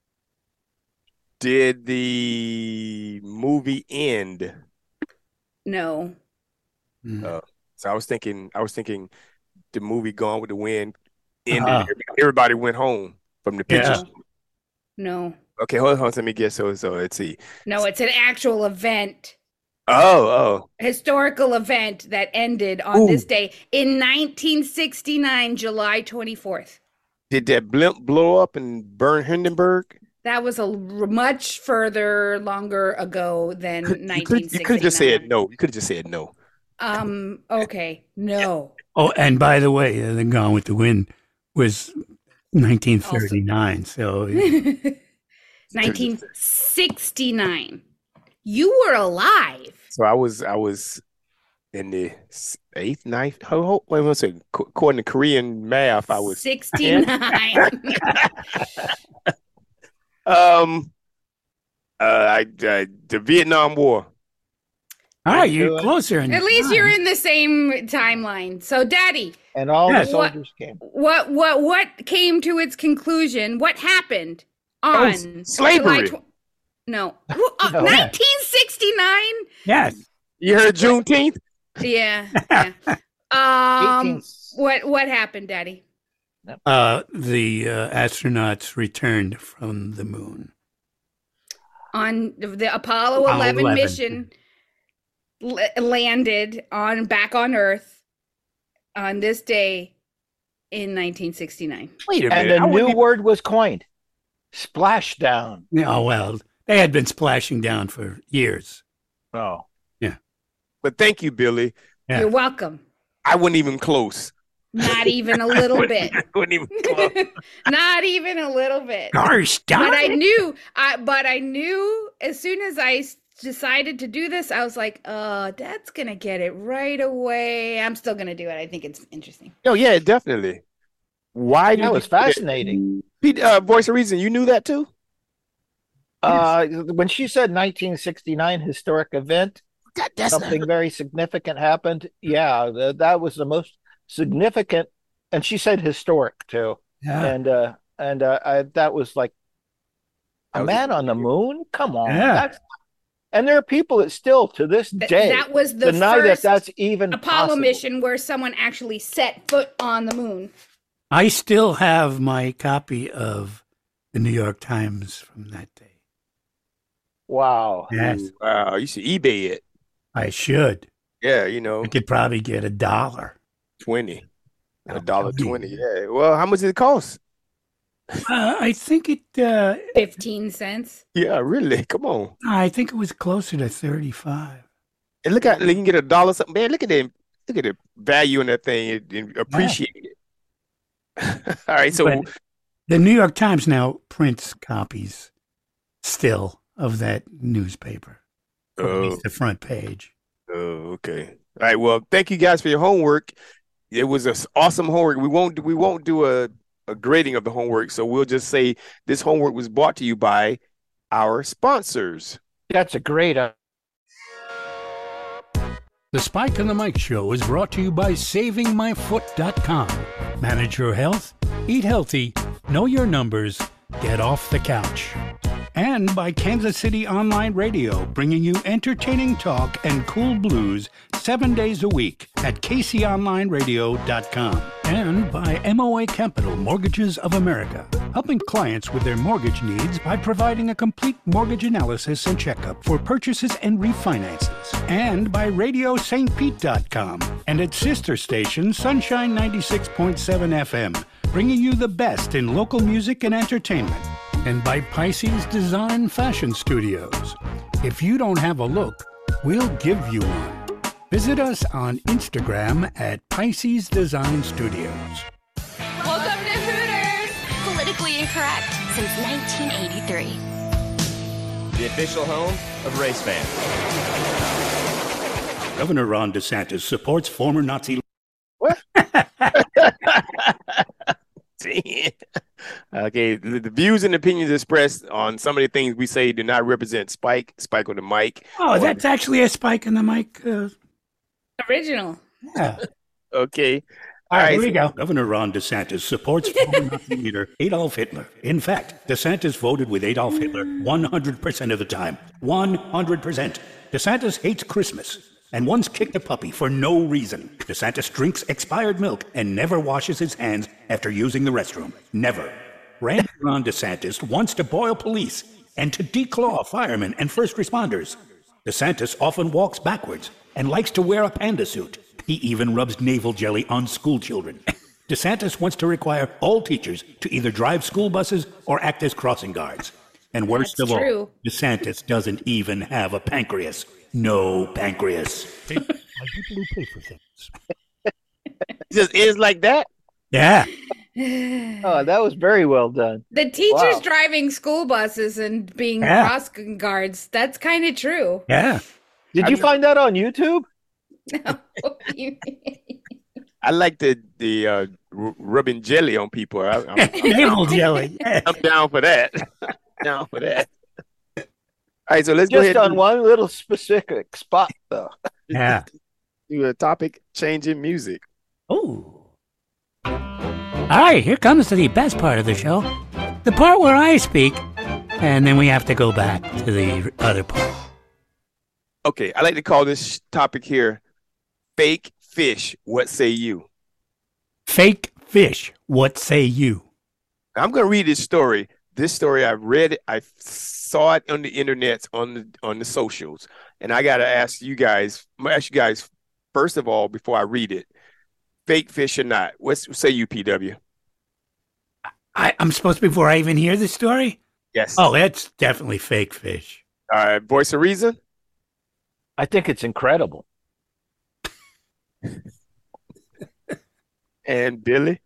Did the movie end? No. Mm. Uh, So I was thinking, I was thinking the movie Gone with the Wind ended. Uh-huh. Everybody went home from the Yeah. pictures. No. Okay, hold on. Let me guess. So, so let's see. No, it's an actual event. Oh, oh. Historical event that ended on Ooh. this day in nineteen sixty-nine, July twenty-fourth. Did that blimp blow up and burn Hindenburg? That was a l- much further, longer ago than Could- You nineteen could, you sixty-nine. could have just said no. You could have just said no. Um. Okay. No. Oh, and by the way, uh, the Gone with the Wind was nineteen thirty-nine. So nineteen sixty-nine. You were alive. So I was, I was in the s- eighth, ninth. Ho, ho, wait, what's it? Co- According to Korean math, I was. sixty-nine. Um. Uh, I, uh, the Vietnam War. ah, you're closer. In At least time. you're in the same timeline. So, Daddy, And all Yes. the soldiers came. what what what came to its conclusion? What happened on Oh, slavery. July tw- no, Well, uh, No. nineteen sixty-nine. Yes. You heard Juneteenth? Yeah. yeah. Um. eighteen What what happened, Daddy? Uh, the uh, astronauts returned from the moon. On the Apollo Apollo eleven, eleven. mission l- landed on back on Earth on this day in nineteen sixty-nine. Wait a And minute. a I wouldn't new even- word was coined. Splashdown. Yeah, oh, well, they had been splashing down for years. Oh. But thank you, Billy. Yeah. You're welcome. I wasn't even close. Not even a little bit. I wasn't even close. Not even a little bit. Gosh, darn But I it. knew, I but I knew as soon as I s- decided to do this, I was like, "Uh, Dad's gonna get it right away." I'm still gonna do it. I think it's interesting. Oh yeah, definitely. Why did That you was do that? fascinating. Pete, uh, Voice of Reason, you knew that too? Uh, when she said nineteen sixty-nine historic event, That, that's something not, very significant happened. Yeah, th- that was the most significant. And she said historic too. Yeah. And uh, and uh, I, that was like That a was man on the moon. Come on, Yeah. that's, and there are people that still to this Th- day that was the deny that first that's even Apollo possible. mission where someone actually set foot on the moon. I still have my copy of the New York Times from that day. Wow. Yes, wow, you should eBay it. I should. Yeah, you know, I could probably get a dollar. twenty, a I'm dollar telling twenty. you. Yeah. Well, how much did it cost? Uh, I think it. Uh, fifteen cents. Yeah, really. Come on. I think it was closer to thirty-five. And look at you can get a dollar something. Man, look at them. Look at the value in that thing and, and appreciate it. All right, so But the New York Times now prints copies still of that newspaper, or at oh, least the front page. oh, okay. All right. Well, thank you guys for your homework. It was an awesome homework. We won't we won't do a, a grading of the homework, so we'll just say this homework was brought to you by our sponsors. That's a great. Uh, The Spike and the Mike Show is brought to you by saving my foot dot com. Manage your health, eat healthy, know your numbers, get off the couch. And by Kansas City Online Radio, bringing you entertaining talk and cool blues seven days a week at k c online radio dot com. And by M O A Capital Mortgages of America, helping clients with their mortgage needs by providing a complete mortgage analysis and checkup for purchases and refinances. And by radio st pete dot com and its sister station Sunshine ninety-six point seven F M, bringing you the best in local music and entertainment. And by Pisces Design Fashion Studios. If you don't have a look, we'll give you one. Visit us on Instagram at Pisces Design Studios. Welcome to Hooters! Politically incorrect since nineteen eighty-three. The official home of race fans. Governor Ron DeSantis supports former Nazi. What? Okay, the, the views and opinions expressed on some of the things we say do not represent Spike, Spike on the mic. Oh, that's actually a Spike in the mic. Uh, Original. yeah. Okay. All right, right, here we so- go. Governor Ron DeSantis supports former Nazi leader Adolf Hitler. In fact, DeSantis voted with Adolf Hitler one hundred percent of the time. one hundred percent. DeSantis hates Christmas and once kicked a puppy for no reason. DeSantis drinks expired milk and never washes his hands after using the restroom. Never. Randy Ron DeSantis wants to boil police and to declaw firemen and first responders. DeSantis often walks backwards and likes to wear a panda suit. He even rubs navel jelly on school children. DeSantis wants to require all teachers to either drive school buses or act as crossing guards. And worst That's of true. all, DeSantis doesn't even have a pancreas. No pancreas. People who pay for things. It just is like that. Yeah. oh, that was very well done. The teachers Wow. driving school buses and being Yeah. crossing guards, that's kind of true. Yeah. Did I you know- find that on YouTube? I like the the uh, r- rubbing jelly on people. I, I'm, Navel jelly. Yeah. I'm down for that. down for that. All right, so let's go Just ahead on and one little specific spot, though. Yeah. do a topic changing music. Oh. All right, here comes the best part of the show. The part where I speak, and then we have to go back to the other part. Okay, I like to call this topic here fake fish. What say you? Fake fish. What say you? I'm going to read this story. This story, I read it. I saw it on the internet, on the on the socials, and I got to ask you guys. I'm gonna ask you guys first of all before I read it. Fake fish or not? What say you, P W? I, I'm supposed to before I even hear the story? Yes. Oh, that's definitely fake fish. All right. Voice of reason. I think it's incredible. And Billy.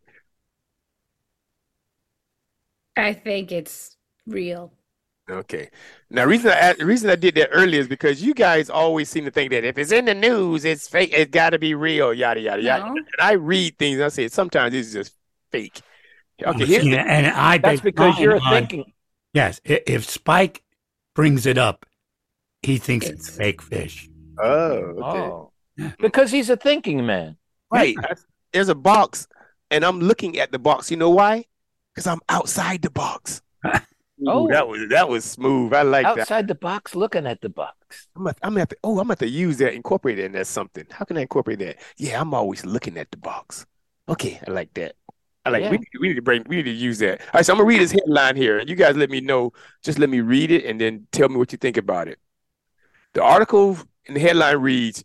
I think it's real. Okay. Now, reason I the reason I did that earlier is because you guys always seem to think that if it's in the news, it's fake. It's got to be real. Yada yada yada. No. And I read things. And I say sometimes it's just fake. Okay. Here's Yeah, the, and I That's beg because mine you're on- thinking. Yes, i- if Spike brings it up, he thinks it's, It's- fake fish. oh, okay. Oh, Yeah. because he's a thinking man. Right. There's a box, and I'm looking at the box. You know why? Because I'm outside the box. Ooh, Oh. that was that was smooth. I like that. Outside the box, looking at the box. I'm gonna, I'm gonna have to. Oh, I'm gonna have to use that, incorporate it in that something. How can I incorporate that? Yeah, I'm always looking at the box. Okay, I like that. I like. Yeah. We, need- we need to bring. We need to use that. All right, so I'm gonna read this headline here, and you guys let me know. Just let me read it, and then tell me what you think about it. The article in the headline reads: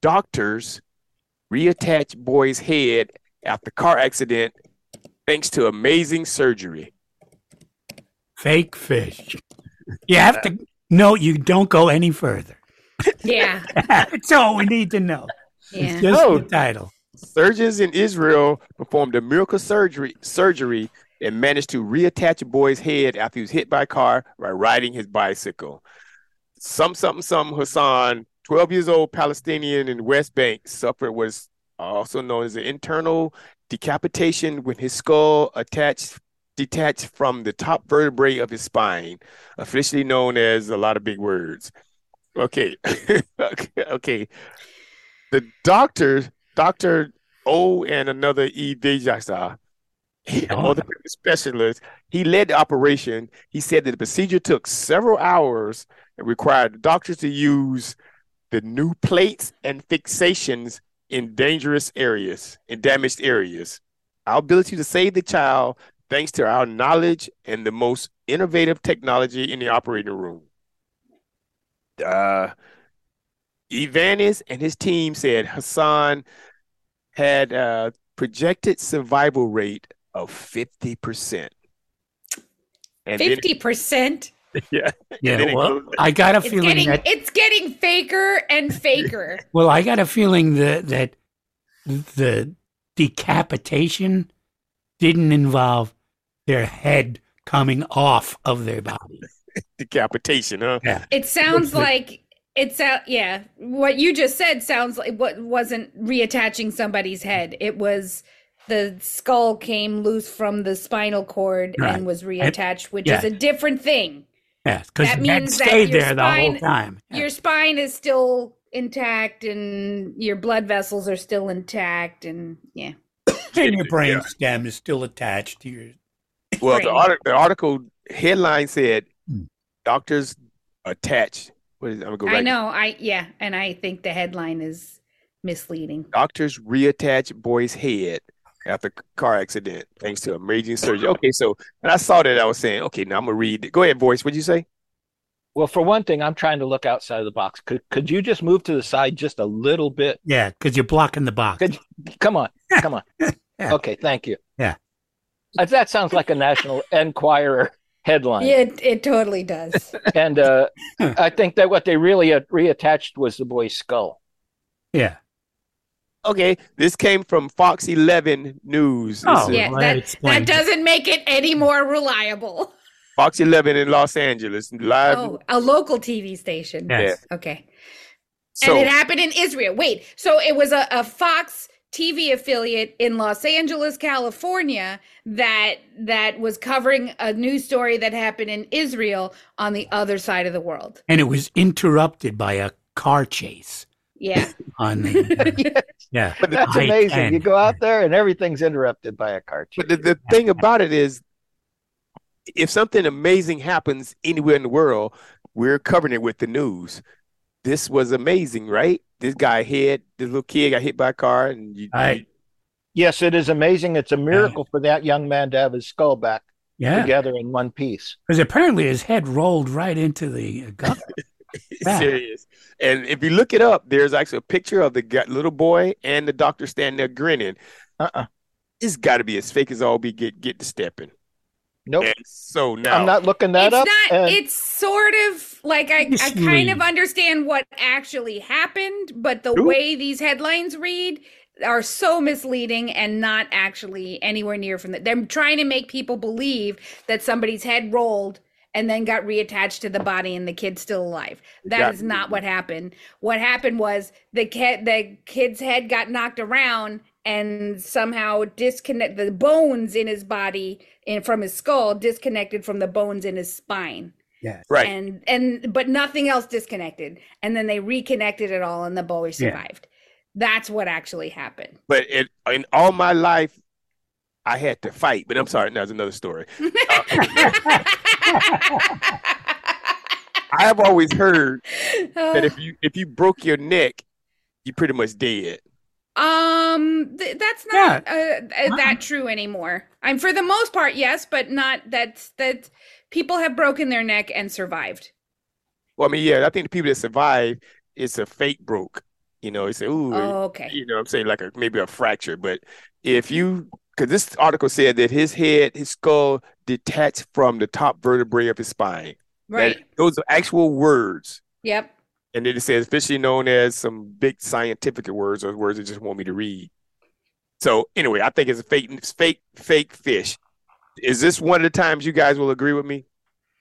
doctors reattach boy's head after car accident thanks to amazing surgery. Fake fish. You have to no, you don't go any further. Yeah. That's all we need to know. Yeah. It's just Oh. the title. Surgeons in Israel performed a miracle surgery surgery and managed to reattach a boy's head after he was hit by a car while riding his bicycle. Some something some Hassan, twelve years old Palestinian in the West Bank, suffered was also known as an internal decapitation with his skull attached detached from the top vertebrae of his spine, officially known as a lot of big words. Okay. okay. Okay. The doctor, Doctor O and another E. Vijasa, orthopedic specialist, he led the operation. He said that the procedure took several hours and required the doctors to use the new plates and fixations in dangerous areas, in damaged areas. Our ability to save the child thanks to our knowledge and the most innovative technology in the operating room. Uh, Ivanis and his team said Hassan had a projected survival rate of fifty percent. And then- Fifty percent. yeah. Yeah, And then it well, goes- I got a It's feeling getting that it's getting faker and faker. well, I got a feeling that that the decapitation didn't involve their head coming off of their body. decapitation, huh? Yeah. It sounds like it's out. Yeah, what you just said sounds like what wasn't reattaching somebody's head. It was the skull came loose from the spinal cord Right. and was reattached, which yeah. is a different thing. Yes, because That it had means that stayed your there the whole spine- time. Yeah. Your spine is still intact, and your blood vessels are still intact, and yeah. And your brain Yeah. stem is still attached to your. Well, the, Right. artic- the article headline said Hmm. doctors attach. What is, I'm gonna go back. I know. I yeah, and I think the headline is misleading. Doctors reattach boy's head after c- car accident thanks to amazing surgery. Okay, so when I saw that, I was saying, okay, now I'm gonna read it. Go ahead, voice. What'd you say? Well, for one thing, I'm trying to look outside of the box. Could could you just move to the side just a little bit? Yeah, because you're blocking the box. Could come on, come on. Yeah. Okay, thank you. Yeah. Uh, That sounds like a National Enquirer headline. Yeah, it, it totally does. And uh, I think that what they really uh, reattached was the boy's skull. Yeah. Okay, this came from Fox eleven News. This Oh. is Yeah, well, that, that that explains it. doesn't make it any more reliable. Fox eleven in Los Angeles live. Oh, a local T V station. Yes. Okay. So and it happened in Israel. Wait, so it was a, a Fox T V affiliate in Los Angeles, California that that was covering a news story that happened in Israel on the other side of the world. And it was interrupted by a car chase Yeah. on the. Yes, yeah. that's I amazing. can. You go out there and everything's interrupted by a car chase. But the, the thing about it is, if something amazing happens anywhere in the world, we're covering it with the news. This was amazing, right? This guy hit, this little kid got hit by a car, and you, Right. Yes, it is amazing. It's a miracle for that young man to have his skull back Yeah. together in one piece. Because apparently his head rolled right into the uh, gun. you, Yeah. serious. And if you look it up, there's actually a picture of the guy, little boy and the doctor standing there grinning. Uh-uh. It's got to be as fake as all be get get to stepping. Nope. And so now, I'm not looking that it's up. not and- it's sort of like I, I kind Misleading. of understand what actually happened, but the Ooh. way these headlines read are so misleading and not actually anywhere near from that. They're trying to make people believe that somebody's head rolled and then got reattached to the body and the kid's still alive. That Got- is not what happened. What happened was the kid the kid's head got knocked around and somehow disconnect the bones in his body and from his skull disconnected from the bones in his spine. Yeah. right? And and but nothing else disconnected. And then they reconnected it all and the boy Yeah. survived. That's what actually happened. But it, in all my life, I had to fight. But I'm sorry, that's another story. I have always heard that if you if you broke your neck, you pretty much dead. Um, th- that's not uh, uh, that true anymore. I'm for the most part, yes, but not that's that people have broken their neck and survived. Well, I mean, yeah, I think the people that survive, it's a fake broke. You know, he said, ooh, Oh, okay. you know what I'm saying, like a maybe a fracture. But if you, because this article said that his head, his skull detached from the top vertebrae of his spine. Right. That, those are actual words. Yep. And then it says officially known as some big scientific words or words they just want me to read. So anyway, I think it's a fake, it's fake, fake fish. Is this one of the times you guys will agree with me?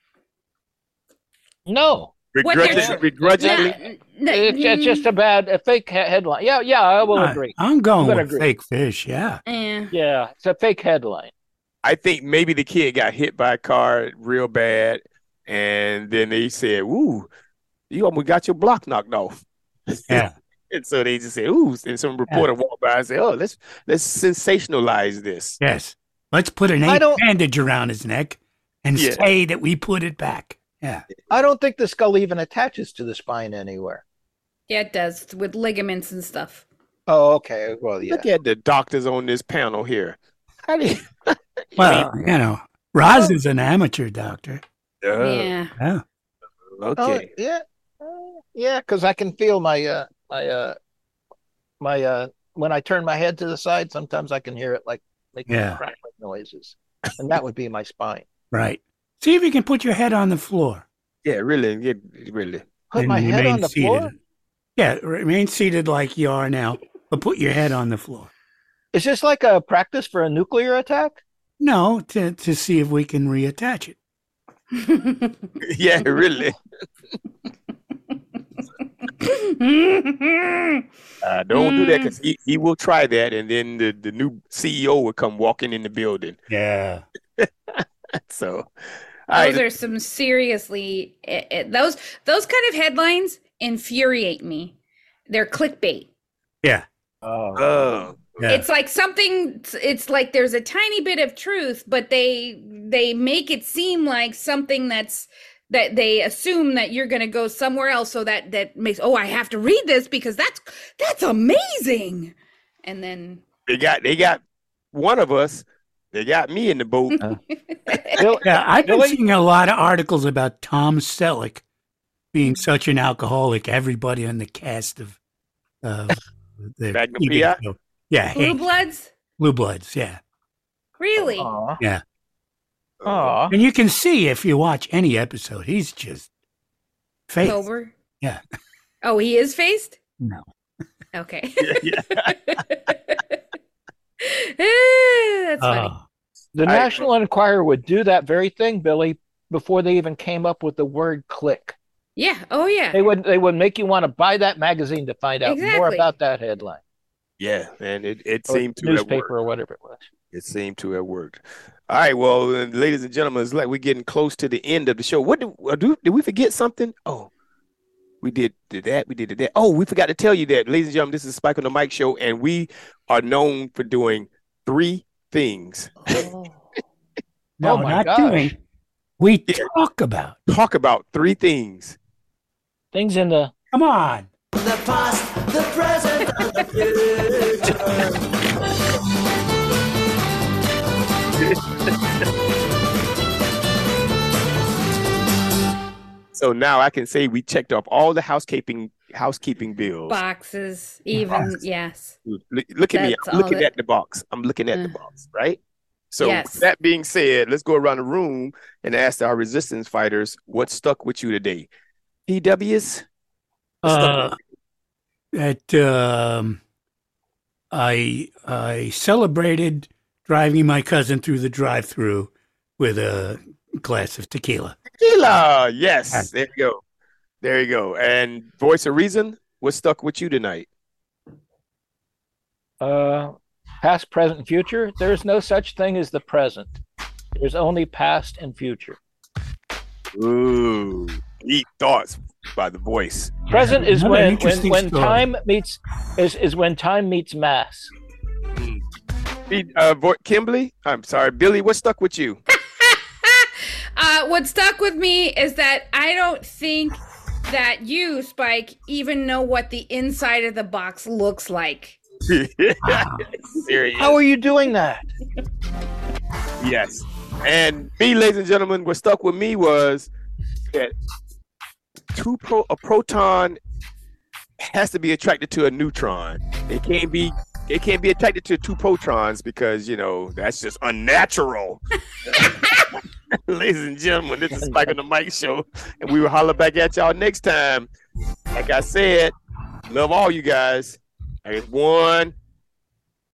No. What they're- Begrudgingly? begrudgingly? No, It's, it's just a bad a fake he- headline. Yeah, yeah, I will I- agree. I'm going gonna with agree. fake fish. Yeah. Eh. Yeah, it's a fake headline. I think maybe the kid got hit by a car real bad, and then they said, ooh, you almost got your block knocked off. Yeah. And so they just said, ooh, and some reporter walked by and said, oh, let's let's sensationalize this. Yes. Let's put an I eight don't- bandage around his neck and Yeah. say that we put it back. Yeah. I don't think the skull even attaches to the spine anywhere. Yeah, it does with ligaments and stuff. Oh, okay. Well, yeah. Look at the doctors on this panel here. How do you, Well, you know, Roz is an amateur doctor. Uh, Yeah. Yeah. Oh, okay. yeah. Uh, yeah, because I can feel my uh my uh my uh when I turn my head to the side, sometimes I can hear it like making Yeah. crackling noises. And that would be my spine. Right. See if you can put your head on the floor. Yeah, really, yeah, really. Put and my head remain on the seated. floor? Yeah, remain seated like you are now, but put your head on the floor. Is this like a practice for a nuclear attack? No, to, to see if we can reattach it. Yeah, really. Uh, don't do that because he, he will try that, and then the, the new C E O will come walking in the building. Yeah. So, all right. Those are some seriously eh, eh, those those kind of headlines infuriate me. They're clickbait. Yeah. Oh. Oh, Yeah. It's like something it's like there's a tiny bit of truth, but they they make it seem like something that's that they assume that you're going to go somewhere else, so that that makes, oh, I have to read this because that's that's amazing. And then they got they got one of us. They got me in the boat. Bill- Yeah, I've been Billy? seeing a lot of articles about Tom Selleck being such an alcoholic. Everybody on the cast of of the Magnum T V P I? show. Yeah, Blue Hank. Bloods? Blue Bloods, yeah. Really? Aw. Yeah. Aw. And you can see if you watch any episode, he's just fake. Sober? Yeah. Oh, he is faced? No. Okay. Yeah. Eh, that's funny. Oh, The I- National Enquirer would do that very thing, Billy, before they even came up with the word click. Yeah. Oh, yeah. They would they would make you want to buy that magazine to find out more Exactly. about that headline. Yeah, and it, it Or seemed to have worked. newspaper or whatever it was. It seemed to have worked. All right, well, uh, ladies and gentlemen, it's like we're getting close to the end of the show. What did, uh, do, did we forget something? Oh, we did, did that. We did that. Oh, we forgot to tell you that, ladies and gentlemen, this is Spike on the Mic show, and we are known for doing three things. Oh. no, Oh my not gosh. doing. We Yeah. talk about. Talk about three things. Things in the Come on. The past, the present, and the future. So now I can say we checked off all the housekeeping housekeeping bills. Boxes, even, yes. Look, look at me. That's I'm all looking that- at the box. I'm looking at the Uh. box, right? So Yes. with that being said, let's go around the room and ask our resistance fighters what stuck with you today. P Ws? What stuck Uh, with at um, I I celebrated driving my cousin through the drive-through with a glass of tequila. you? Tequila. Yes. There you go. There you go. And voice of reason, what stuck with you tonight? uh, past, present, and future. There's no such thing as the present. There's only past and future. Ooh, deep thoughts by the voice. Present is Another when when, interesting when story. time meets is, is when time meets mass. P- Uh, vo- Kimberly, I'm sorry, Billy, what stuck with you? Uh, what stuck with me is that I don't think that you, Spike, even know what the inside of the box looks like. Serious. How are you doing that? Yes. And me, ladies and gentlemen, what stuck with me was that two pro a proton has to be attracted to a neutron. It can't be it can't be attracted to two protons because, you know, that's just unnatural. Ladies and gentlemen, this is Spike on the Mic Show, and we will holler back at y'all next time. Like I said, love all you guys. I guess one,